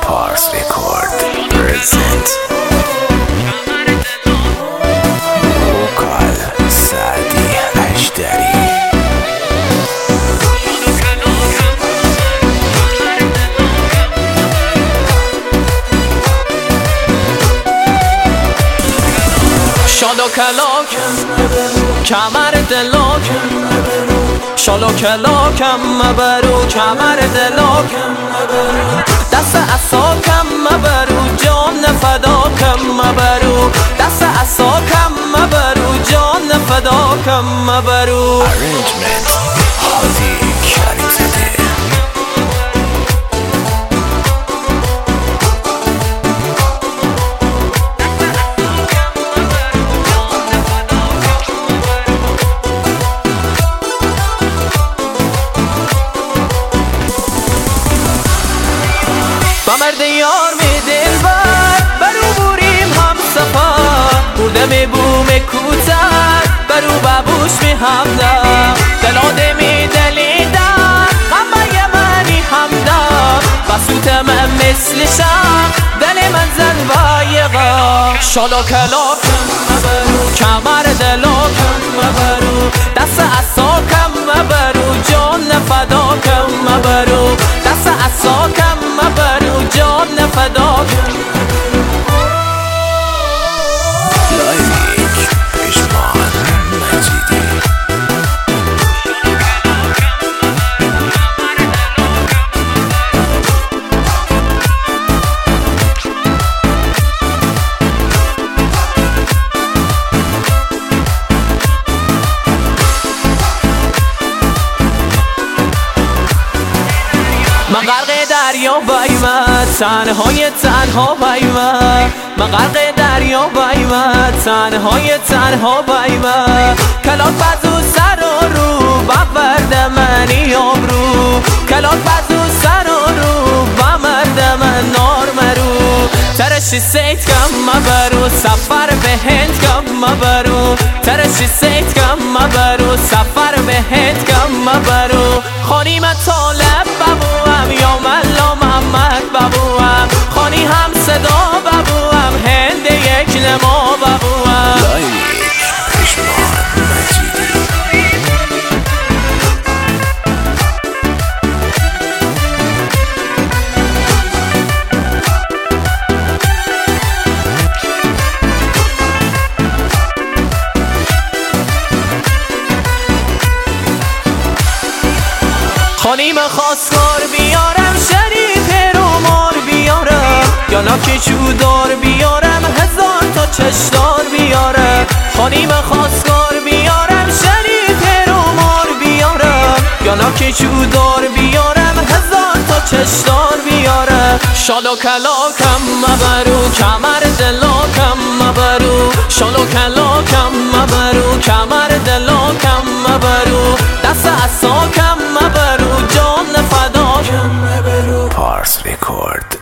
Pars Record presents Vocal Sadi Ashdari. شال و کلاکم کمر دلاکم شال و کلاکم مبرو کمر دلاکم دست عصاکم مبرو جان فداکم مبرو دست عصاکم مبرو جان فداکم مبرو Arrangement Hadi Karimzade. با مرد یار می دلبر برو بوریم هم سفر برده می بوم کوتر برو بابوش می همدم دلاده می دلیدم غم یمنی همدم بسوت من مثل شم دل من زن وایقا شالا کلاکم مبرو کمر دلاکم مبرو دست عصاکم مبرو جان فداکم مبرو دست عصاکم مبرو جان فداکم لایک پشمان مجیدی. من غرق دریا بایمت تنهای تنها بایمت من غرق دریا بایمت تنهای تنها بایمت کلاک بزو سر و رو بورد منی آبرو کلاک بزو سر و رو بمرد من نار مرو ترشی سیت کم مبرو سفر به هند کم مبرو ترشی سیت کم مبرو سفر به هند کم مبرو خانی من طالب ببوام یا ملا محمد ببوام خانی هم صدا ببوام هند یک نما ببوام لایک پشمان مجیدی. خانیم خواستگار بیارم شریف رومار بیارم یا ناکی چودار بیارم هزار تا چشدار بیارم خانیم خواستگار بیارم شریف رومار بیارم یا ناکی چودار بیارم هزار تا چشدار بیارم شال و کلاکم مبرو کمر دلاکم مبرو شال و کلاکم مبرو کمر